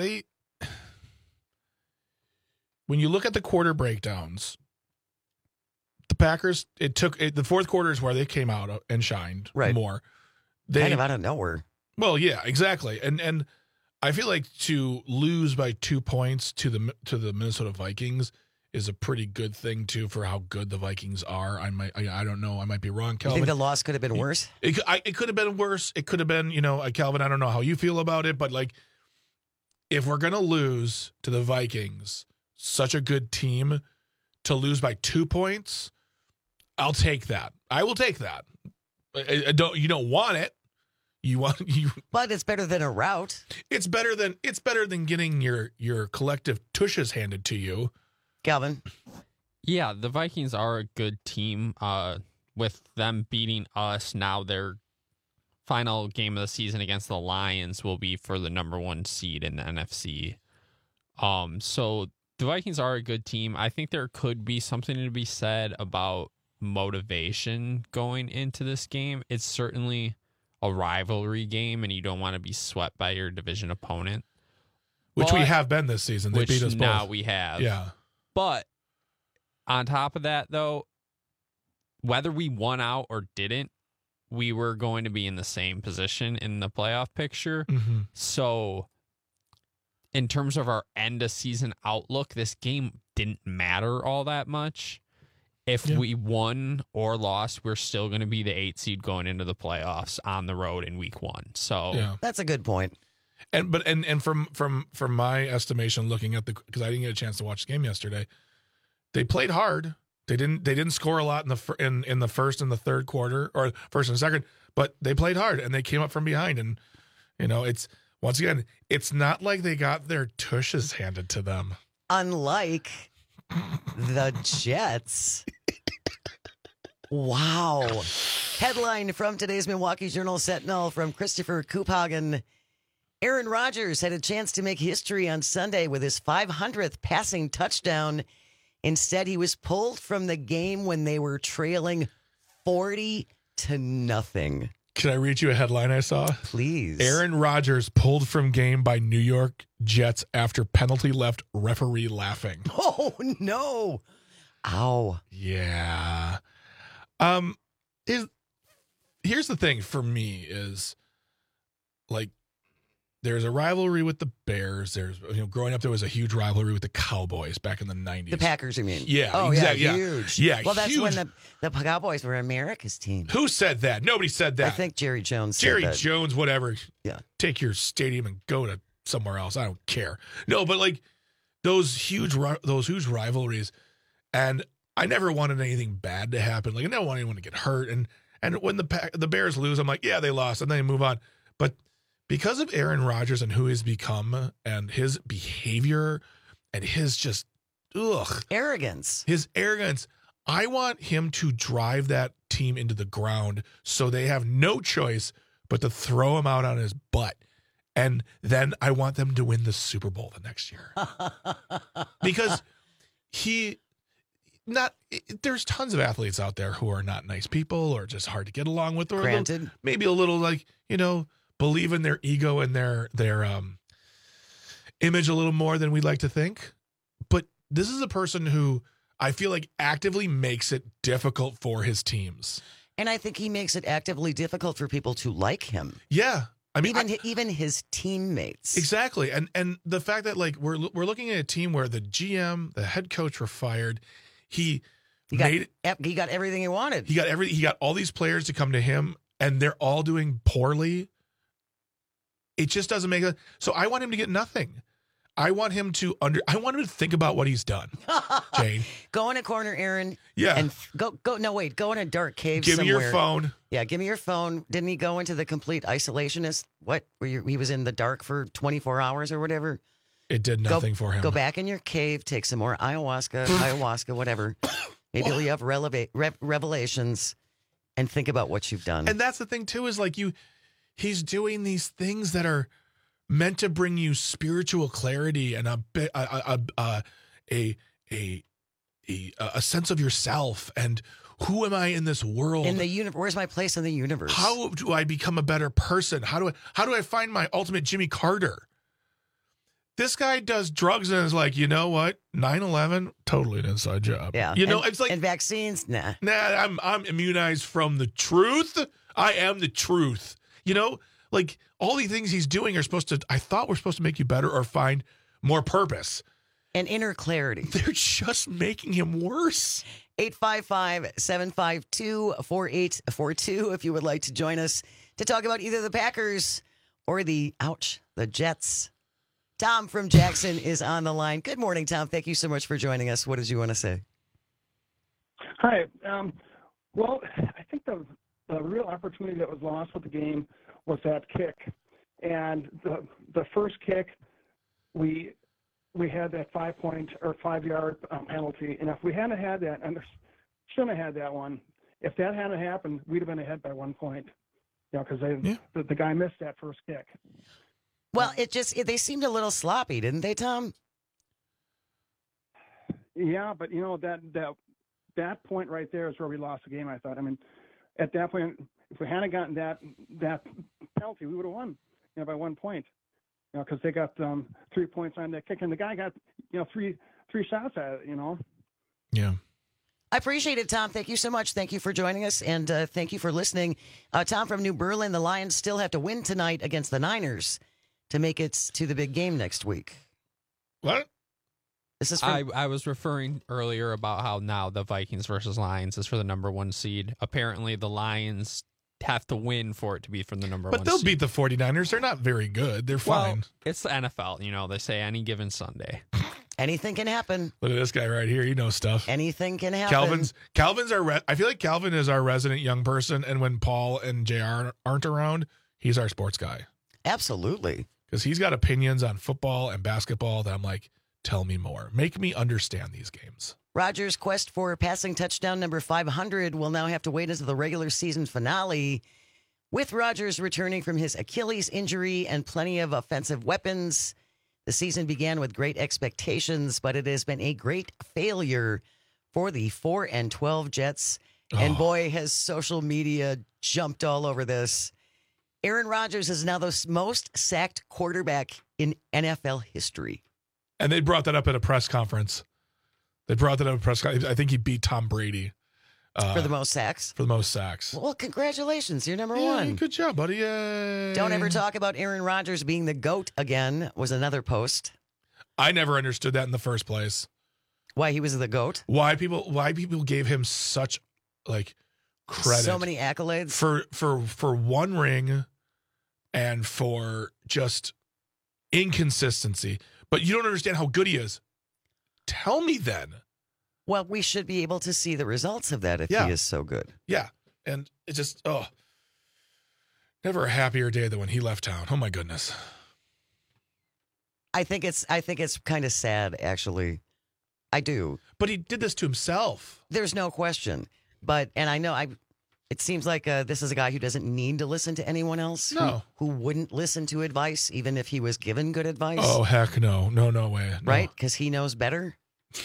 you look at the quarter breakdowns, the Packers, the fourth quarter is where they came out and shined more. Kind of out of nowhere. Well, yeah, exactly. And I feel like to lose by 2 points to the Minnesota Vikings is a pretty good thing too for how good the Vikings are. I don't know. I might be wrong, Calvin. You think the loss could have been worse? It could have been worse. It could have been, Calvin, I don't know how you feel about it, but if we're going to lose to the Vikings, such a good team, to lose by 2 points, I'll take that. I will take that. You don't want it. But it's better than a rout. It's better than getting your collective tushes handed to you. Calvin. Yeah, the Vikings are a good team. With them beating us, now their final game of the season against the Lions will be for the number 1 seed in the NFC. So the Vikings are a good team. I think there could be something to be said about motivation going into this game. It's certainly a rivalry game, and you don't want to be swept by your division opponent. Which we have been this season. They beat us both. Now we have. Yeah. But on top of that, though, whether we won out or didn't, we were going to be in the same position in the playoff picture. Mm-hmm. So in terms of our end-of-season outlook, this game didn't matter all that much. If we won or lost, we're still going to be the 8 seed going into the playoffs on the road in week 1. So that's a good point. And from my estimation, looking at because I didn't get a chance to watch the game yesterday, they played hard. They didn't score a lot in the first and the third quarter, or first and second, but they played hard and they came up from behind. And it's once again, it's not like they got their tushes handed to them. Unlike the Jets. Wow. Headline from today's Milwaukee Journal Sentinel from Christopher Koophagen. Aaron Rodgers had a chance to make history on Sunday with his 500th passing touchdown. Instead, he was pulled from the game when they were trailing 40-0. Can I read you a headline I saw? Please. Aaron Rodgers pulled from game by New York Jets after penalty left referee laughing. Oh, no. Ow. Yeah. Here's the thing for me is, there's a rivalry with the Bears. There's, growing up, there was a huge rivalry with the Cowboys back in the 90s. The Packers, you mean? Yeah, oh, exactly. Yeah, huge. Yeah, well, that's huge. when the Cowboys were America's team. Who said that? Nobody said that. I think Jerry Jones said Jerry that. Jones, whatever. Yeah. Take your stadium and go to somewhere else. I don't care. No, but those huge rivalries, and I never wanted anything bad to happen. I never wanted anyone to get hurt. And when the Bears lose, I'm like, yeah, they lost, and then they move on. But because of Aaron Rodgers and who he's become and his behavior and his just arrogance, his arrogance, I want him to drive that team into the ground so they have no choice but to throw him out on his butt. And then I want them to win the Super Bowl the next year. Because there's tons of athletes out there who are not nice people or just hard to get along with. Or Granted. maybe a little like, believe in their ego and their image a little more than we'd like to think. But this is a person who I feel like actively makes it difficult for his teams. And I think he makes it actively difficult for people to like him. Yeah. I mean, even his teammates. Exactly. And the fact that like we're looking at a team where the GM, the head coach were fired. He got everything he wanted. He got all these players to come to him and they're all doing poorly. It just doesn't make it. So I want him to get nothing. I want him to think about what he's done. Jane. Go in a corner, Aaron. Yeah. And go in a dark cave Give somewhere. me your phone. Yeah, give me your phone. Didn't he go into the complete isolationist? What? He was in the dark for 24 hours or whatever? It did nothing for him. Go back in your cave, take some more ayahuasca, whatever. Maybe you'll have revelations and think about what you've done. And that's the thing too, is like he's doing these things that are meant to bring you spiritual clarity and a sense of yourself and who am I in this world? In the universe, where's my place in the universe? How do I become a better person? How do I find my ultimate Jimmy Carter? This guy does drugs and is like, you know what? 9/11, totally an inside job. Yeah, it's like, and vaccines, nah. I'm immunized from the truth. I am the truth. Like all these things he's doing are I thought were supposed to make you better or find more purpose. And inner clarity. They're just making him worse. 855-752-4842 if you would like to join us to talk about either the Packers or the Jets. Tom from Jackson is on the line. Good morning, Tom. Thank you so much for joining us. What did you want to say? Hi. Well, I think the real opportunity that was lost with the game was that kick. And the first kick, we had that 5-yard penalty. And if we hadn't had that, and shouldn't have had that one, if that hadn't happened, we'd have been ahead by 1 point. Because the guy missed that first kick. Well, they seemed a little sloppy, didn't they, Tom? Yeah, but that point right there is where we lost the game, I thought. I mean, at that point, if we hadn't gotten that penalty, we would have won, by 1 point. Because they got 3 points on that kick, and the guy got three shots at it. Yeah. I appreciate it, Tom. Thank you so much. Thank you for joining us, and thank you for listening. Tom from New Berlin, the Lions still have to win tonight against to make it to the big game next week. What? This is I was referring earlier about how now the Vikings versus Lions is for the number 1 seed. Apparently, the Lions have to win for it to be from the number 1 But they'll seed. beat the 49ers. They're not very good. They're fine. Well, it's the NFL. They say any given Sunday. Anything can happen. Look at this guy right here. He knows stuff. Anything can happen. Calvin's I feel like Calvin is our resident young person, and when Paul and JR aren't around, he's our sports guy. Absolutely. Because he's got opinions on football and basketball that I'm like, tell me more. Make me understand these games. Rodgers' quest for passing touchdown number 500 will now have to wait until the regular season finale. With Rodgers returning from his Achilles injury and plenty of offensive weapons, the season began with great expectations, but it has been a great failure for the 4-12 Jets. And boy, has social media jumped all over this. Aaron Rodgers is now the most sacked quarterback in NFL history. And they brought that up at a press conference. I think he beat Tom Brady. For the most sacks? For the most sacks. Well, congratulations. You're number one. Good job, buddy. Yay. Don't ever talk about Aaron Rodgers being the GOAT again was another post. I never understood that in the first place. Why he was the GOAT? Why people gave him such credit. So many accolades. For one ring and for just inconsistency. But you don't understand how good he is. Tell me then. Well, we should be able to see the results of that if he is so good. Yeah. And it's just, never a happier day than when he left town. Oh my goodness. I think it's kind of sad, actually. I do. But he did this to himself. There's no question. And I know it seems like this is a guy who doesn't need to listen to anyone else. No. Who wouldn't listen to advice, even if he was given good advice. Oh, heck no. No way. No. Right? Because he knows better.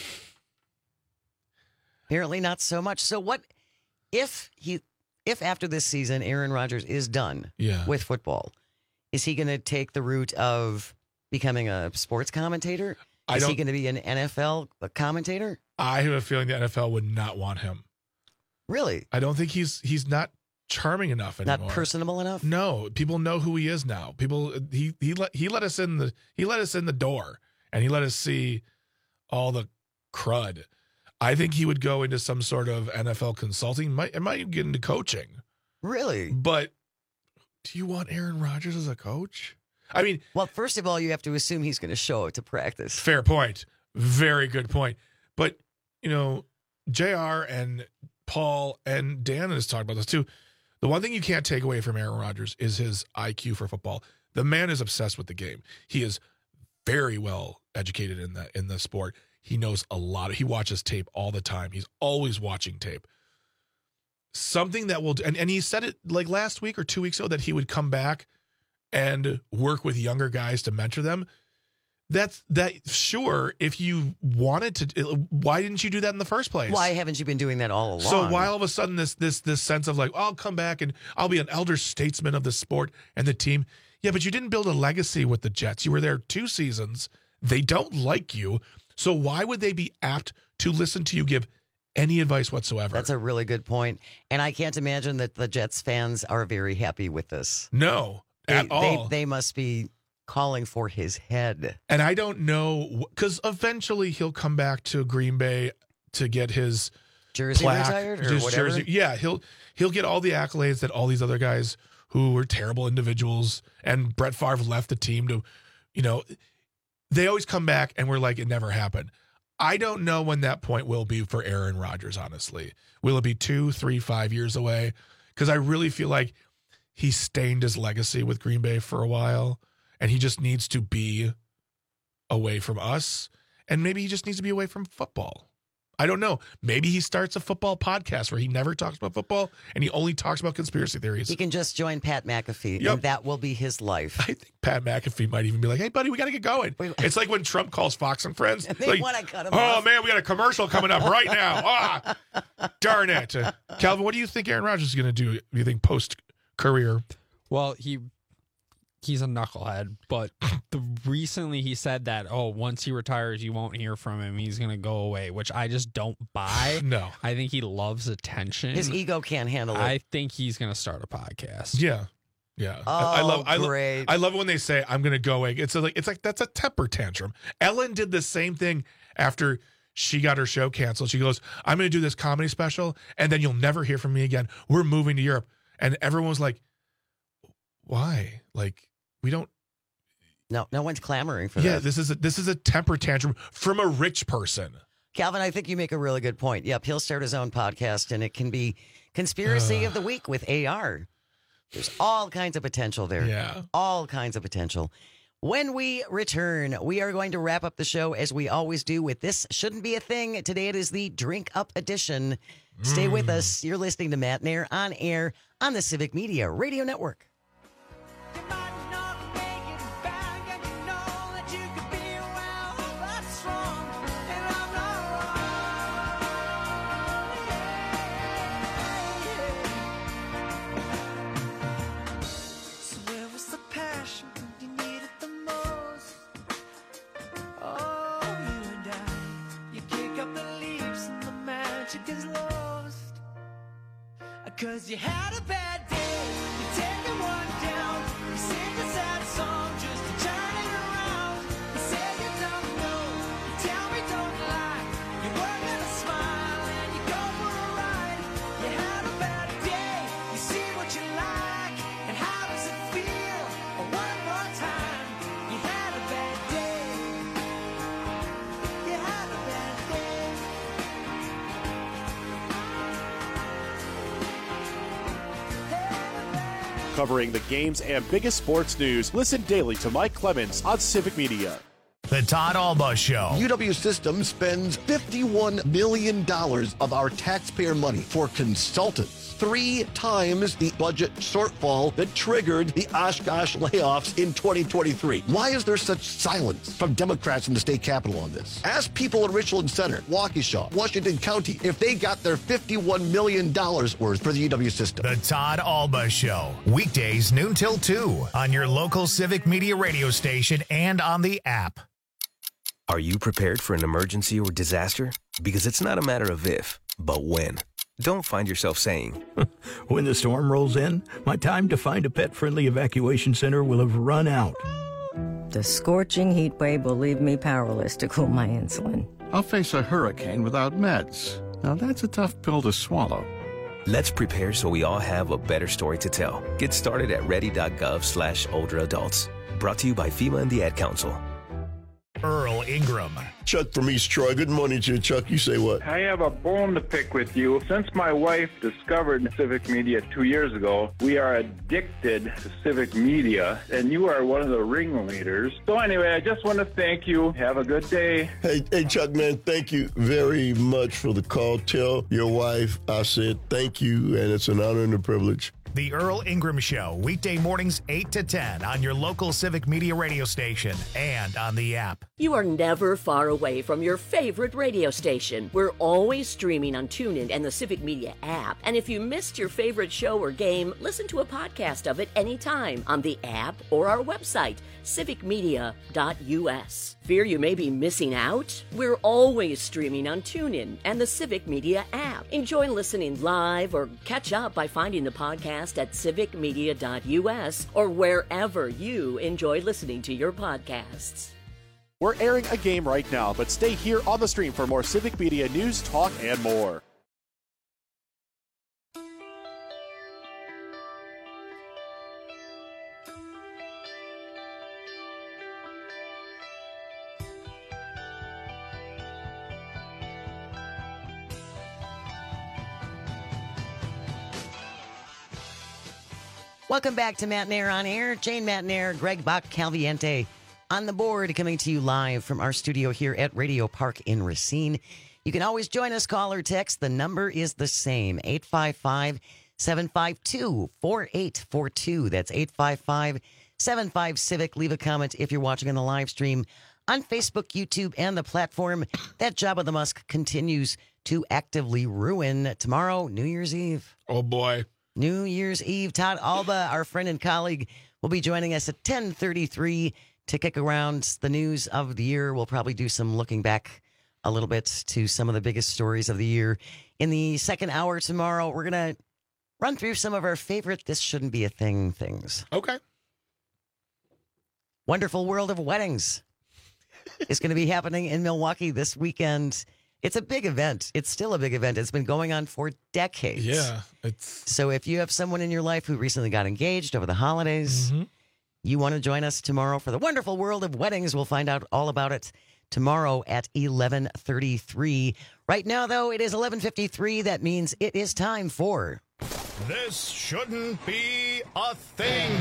Apparently not so much. So what if after this season Aaron Rodgers is done with football, is he going to take the route of becoming a sports commentator? Is he going to be an NFL commentator? I have a feeling the NFL would not want him. Really? I don't think he's not charming enough anymore. Not personable enough? No, people know who he is now. He let us in the door, and he let us see all the crud. I think he would go into some sort of NFL consulting. Might get into coaching. Really? But do you want Aaron Rodgers as a coach? I mean, well, first of all, you have to assume he's going to show up to practice. Fair point. Very good point. But, JR and Paul and Dan has talked about this too. The one thing you can't take away from Aaron Rodgers is his IQ for football. The man is obsessed with the game. He is very well educated in the sport. He knows a lot. He watches tape all the time. He's always watching tape. Something that will, and he said it like last week or 2 weeks ago that he would come back and work with younger guys to mentor them. Sure, if you wanted to, why didn't you do that in the first place? Why haven't you been doing that all along? So why all of a sudden this sense of like, I'll come back and I'll be an elder statesman of the sport and the team. Yeah, but you didn't build a legacy with the Jets. You were there 2 seasons. They don't like you. So why would they be apt to listen to you give any advice whatsoever? That's a really good point. And I can't imagine that the Jets fans are very happy with this. No, at all. They must be calling for his head. And I don't know, because eventually he'll come back to Green Bay to get his jersey plaque, retired or whatever. Jersey. Yeah, he'll get all the accolades that all these other guys who were terrible individuals, and Brett Favre left the team to, they always come back and we're like, it never happened. I don't know when that point will be for Aaron Rodgers, honestly. Will it be 2, 3, 5 years away? Because I really feel like he stained his legacy with Green Bay for a while, and he just needs to be away from us, and maybe he just needs to be away from football. I don't know. Maybe he starts a football podcast where he never talks about football and he only talks about conspiracy theories. He can just join Pat McAfee, and that will be his life. I think Pat McAfee might even be like, hey, buddy, we got to get going. It's like when Trump calls Fox and Friends. And they like, want to cut him off. off. Man, we got a commercial coming up right now. Darn it. Calvin, what do you think Aaron Rodgers is going to do, do you think, post-career? Well, he's a knucklehead, but recently he said that, once he retires, you won't hear from him. He's going to go away, which I just don't buy. No. I think he loves attention. His ego can't handle it. I think he's going to start a podcast. Yeah. Yeah. Oh, I love it when they say, I'm going to go away. It's like, that's a temper tantrum. Ellen did the same thing after she got her show canceled. She goes, I'm going to do this comedy special, and then you'll never hear from me again. We're moving to Europe. And everyone was like, why? Like, we don't. No one's clamoring for that. Yeah, this is a temper tantrum from a rich person. Calvin, I think you make a really good point. Yep, he'll start his own podcast, and it can be Conspiracy of the Week with AR. There's all kinds of potential there. Yeah. All kinds of potential. When we return, we are going to wrap up the show as we always do with This Shouldn't Be a Thing. Today it is the Drink Up edition. Stay with us. You're listening to Matt Nair on air on the Civic Media Radio Network. Cause you had a bad day, you take the one down, you sing a sad song just to turn it around. You say you don't know, you tell me don't lie, you work with a smile and you go for a ride. You had a bad day, you see what you like, and how does it feel? One more time, you had a bad day, you had a bad day. Covering the games and biggest sports news, listen daily to Mike Clemens on Civic Media. The Todd Alba Show. UW Systems spends $51 million of our taxpayer money for consultants. 3 times the budget shortfall that triggered the Oshkosh layoffs in 2023. Why is there such silence from Democrats in the state capitol on this? Ask people in Richland Center, Waukesha, Washington County, if they got their $51 million worth for the UW system. The Todd Alba Show. Weekdays noon till 2 on your local Civic Media radio station and on the app. Are you prepared for an emergency or disaster? Because it's not a matter of if, but when. Don't find yourself saying, when the storm rolls in, my time to find a pet-friendly evacuation center will have run out. The scorching heat wave will leave me powerless to cool my insulin. I'll face a hurricane without meds. Now that's a tough pill to swallow. Let's prepare so we all have a better story to tell. Get started at ready.gov/older adults. Brought to you by FEMA and the Ad Council. Earl Ingram. Chuck from East Troy. Good morning to you, Chuck. You say what? I have a bone to pick with you. Since my wife discovered Civic Media 2 years ago, we are addicted to Civic Media, and you are one of the ringleaders. So anyway, I just want to thank you. Have a good day. Hey, Chuck, man, thank you very much for the call. Tell your wife I said thank you, and it's an honor and a privilege. The Earl Ingram Show, weekday mornings 8 to 10 on your local Civic Media radio station and on the app. You are never far away from your favorite radio station. We're always streaming on TuneIn and the Civic Media app. And if you missed your favorite show or game, listen to a podcast of it anytime on the app or our website, civicmedia.us. Fear you may be missing out? We're always streaming on TuneIn and the Civic Media app. Enjoy listening live or catch up by finding the podcast at civicmedia.us or wherever you enjoy listening to your podcasts. We're airing a game right now, but stay here on the stream for more Civic Media news, talk, and more. Welcome back to Matt Nair on Air. Jane Matt Nair, Greg Bach Calviente on the board, coming to you live from our studio here at Radio Park in Racine. You can always join us, call or text. The number is the same, 855-752-4842. That's 855-75-CIVIC. Leave a comment if you're watching on the live stream on Facebook, YouTube, and the platform. That Jabba the Musk continues to actively ruin tomorrow, New Year's Eve. Oh, boy. New Year's Eve. Todd Alba, our friend and colleague, will be joining us at 10:33 to kick around the news of the year. We'll probably do some looking back a little bit to some of the biggest stories of the year. In the second hour tomorrow, we're going to run through some of our favorite This Shouldn't Be a Thing things. Okay. Wonderful World of Weddings is going to be happening in Milwaukee this weekend. It's a big event. It's still a big event. It's been going on for decades. Yeah. So if you have someone in your life who recently got engaged over the holidays, you want to join us tomorrow for the Wonderful World of Weddings. We'll find out all about it tomorrow at 11:33. Right now, though, it is 11:53. That means it is time for This Shouldn't Be a Thing.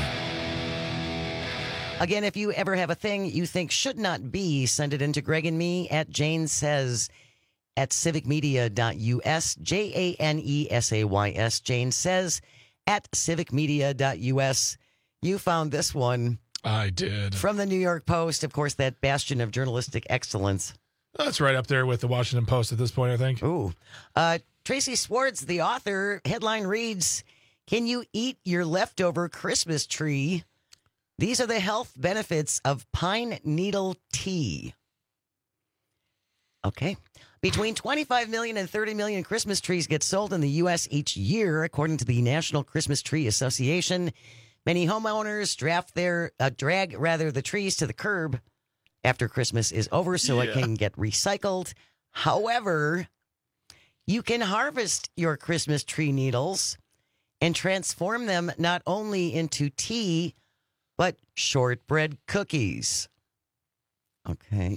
Again, if you ever have a thing you think should not be, send it in to Greg and me at Jane Says at civicmedia.us, JANESAYS, Jane Says at civicmedia.us. You found this one. I did. From the New York Post, of course, that bastion of journalistic excellence. That's right up there with the Washington Post at this point, I think. Ooh. Tracy Swartz, the author, headline reads, "Can you eat your leftover Christmas tree? These are the health benefits of pine needle tea." Okay. Between 25 million and 30 million Christmas trees get sold in the U.S. each year, according to the National Christmas Tree Association. Many homeowners drag the trees to the curb after Christmas is over so it can get recycled. However, you can harvest your Christmas tree needles and transform them not only into tea, but shortbread cookies. Okay.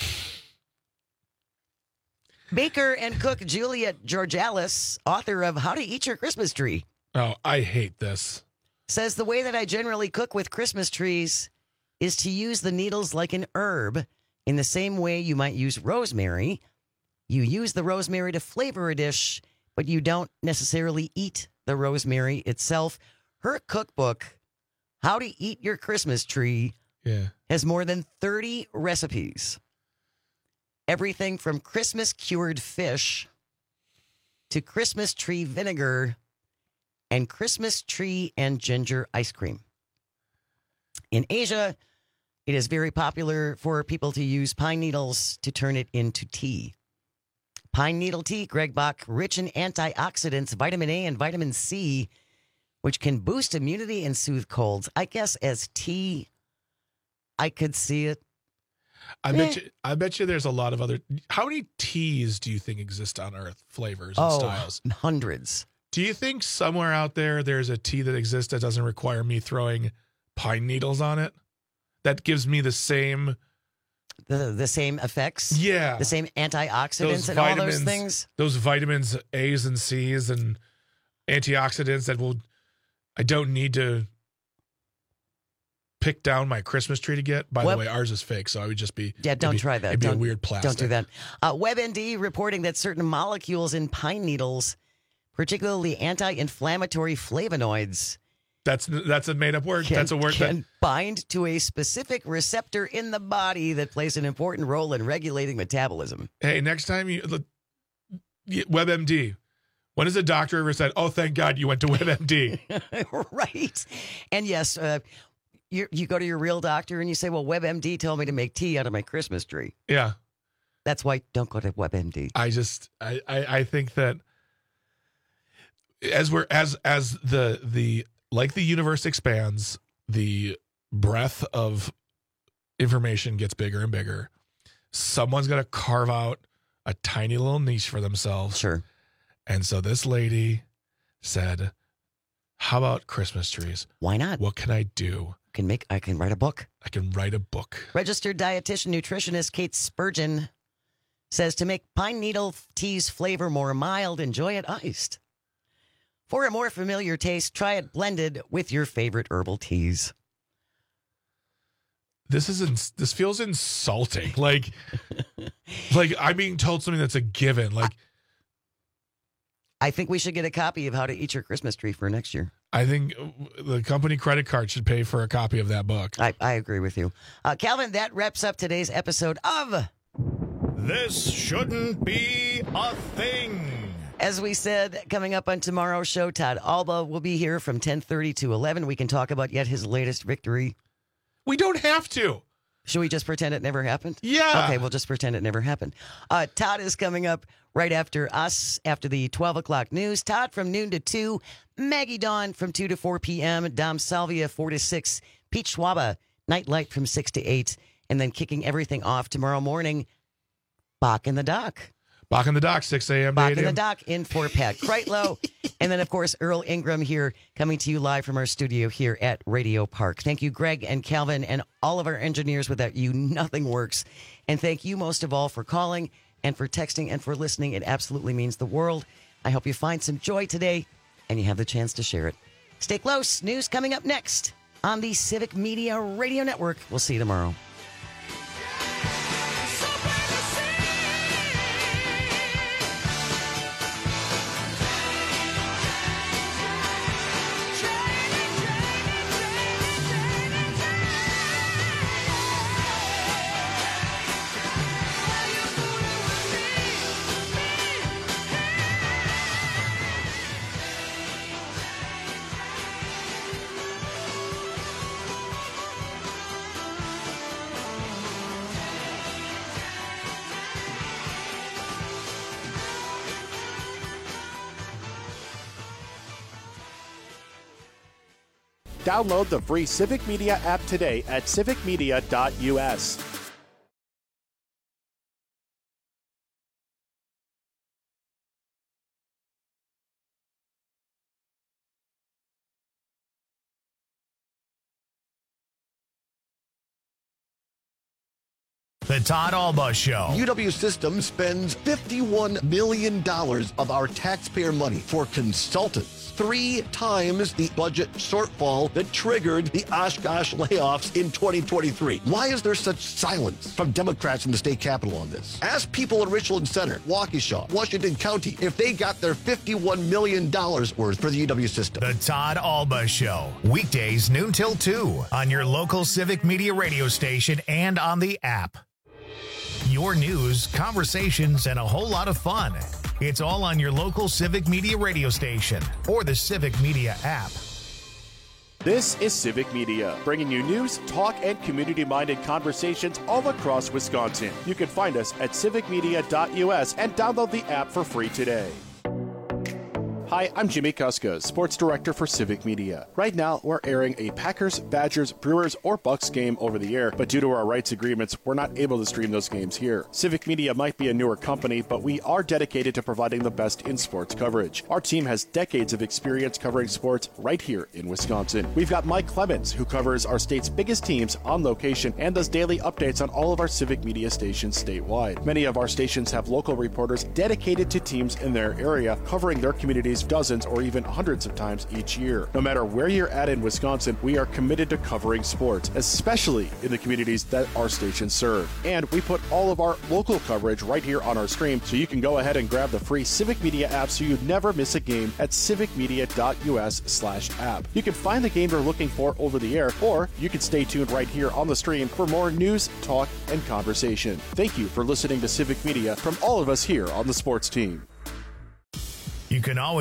Baker and cook Juliet Georgalis, author of How to Eat Your Christmas Tree. Oh, I hate this. Says the way that I generally cook with Christmas trees is to use the needles like an herb in the same way you might use rosemary. You use the rosemary to flavor a dish, but you don't necessarily eat the rosemary itself. Her cookbook, How to Eat Your Christmas Tree, has more than 30 recipes. Everything from Christmas cured fish to Christmas tree vinegar and Christmas tree and ginger ice cream. In Asia, it is very popular for people to use pine needles to turn it into tea. Pine needle tea, Greg Bach, rich in antioxidants, vitamin A and vitamin C, which can boost immunity and soothe colds. I guess as tea, I could see it. I bet you there's a lot of other. How many teas do you think exist on Earth? Flavors and styles? Hundreds. Do you think somewhere out there's a tea that exists that doesn't require me throwing pine needles on it? That gives me the same the same effects? Yeah. The same antioxidants and all those things? Those vitamins A's and C's and antioxidants that I don't need to pick down my Christmas tree to get. By the way, ours is fake, so I would just be... Yeah, don't try that. It'd be a weird plastic. Don't do that. WebMD reporting that certain molecules in pine needles, particularly anti-inflammatory flavonoids... That's a made-up word. That's a word can bind to a specific receptor in the body that plays an important role in regulating metabolism. Hey, next time WebMD. When has a doctor ever said, "Oh, thank God you went to WebMD"? Right. And yes, you go to your real doctor and you say, "Well, WebMD told me to make tea out of my Christmas tree." Yeah. That's why don't go to WebMD. I think that as the like the universe expands, the breadth of information gets bigger and bigger. Someone's got to carve out a tiny little niche for themselves. Sure. And so this lady said, "How about Christmas trees? Why not? What can I do? I can write a book. I can write a book." Registered dietitian nutritionist Kate Spurgeon says to make pine needle tea's flavor more mild, enjoy it iced. For a more familiar taste, try it blended with your favorite herbal teas. This feels insulting. Like I'm being told something that's a given. I think we should get a copy of How to Eat Your Christmas Tree for next year. I think the company credit card should pay for a copy of that book. I agree with you. Calvin, that wraps up today's episode of This Shouldn't Be a Thing. As we said, coming up on tomorrow's show, Todd Alba will be here from 10:30 to 11. We can talk about yet his latest victory. We don't have to. Should we just pretend it never happened? Yeah. Okay, we'll just pretend it never happened. Todd is coming up right after us, after the 12 o'clock news. Todd from noon to 2. Maggie Dawn from 2 to 4 p.m. Dom Salvia 4 to 6. Pete Schwaba, Nightlight from 6 to 8. And then kicking everything off tomorrow morning, Bach in the Dock. Bach in the Dock, 6 a.m. to 8 Bach a.m. in the Dock in for Pat Kreitlow. And then, of course, Earl Ingram here coming to you live from our studio here at Radio Park. Thank you, Greg and Calvin, and all of our engineers. Without you, nothing works. And thank you most of all for calling and for texting and for listening. It absolutely means the world. I hope you find some joy today and you have the chance to share it. Stay close. News coming up next on the Civic Media Radio Network. We'll see you tomorrow. Download the free Civic Media app today at civicmedia.us. The Todd Alba Show. UW System spends $51 million of our taxpayer money for consultants. 3 times the budget shortfall that triggered the Oshkosh layoffs in 2023. Why is there such silence from Democrats in the state capitol on this? Ask people in Richland Center, Waukesha, Washington County if they got their $51 million worth for the UW System. The Todd Alba Show. Weekdays noon till 2 on your local Civic Media radio station and on the app. Your news, conversations, and a whole lot of fun. It's all on your local Civic Media radio station or the Civic Media app. This is Civic Media, bringing you news, talk, and community-minded conversations all across Wisconsin. You can find us at civicmedia.us and download the app for free today. Hi, I'm Jimmy Kuska, Sports Director for Civic Media. Right now, we're airing a Packers, Badgers, Brewers, or Bucks game over the air, but due to our rights agreements, we're not able to stream those games here. Civic Media might be a newer company, but we are dedicated to providing the best in sports coverage. Our team has decades of experience covering sports right here in Wisconsin. We've got Mike Clemens, who covers our state's biggest teams on location and does daily updates on all of our Civic Media stations statewide. Many of our stations have local reporters dedicated to teams in their area, covering their communities dozens or even hundreds of times each year. No matter where you're at in Wisconsin, we are committed to covering sports, especially in the communities that our stations serve. And we put all of our local coverage right here on our stream, so you can go ahead and grab the free Civic Media app so you never miss a game at civicmedia.us/app. You can find the game you're looking for over the air, or you can stay tuned right here on the stream for more news, talk, and conversation. Thank you for listening to Civic Media from all of us here on the sports team. You can always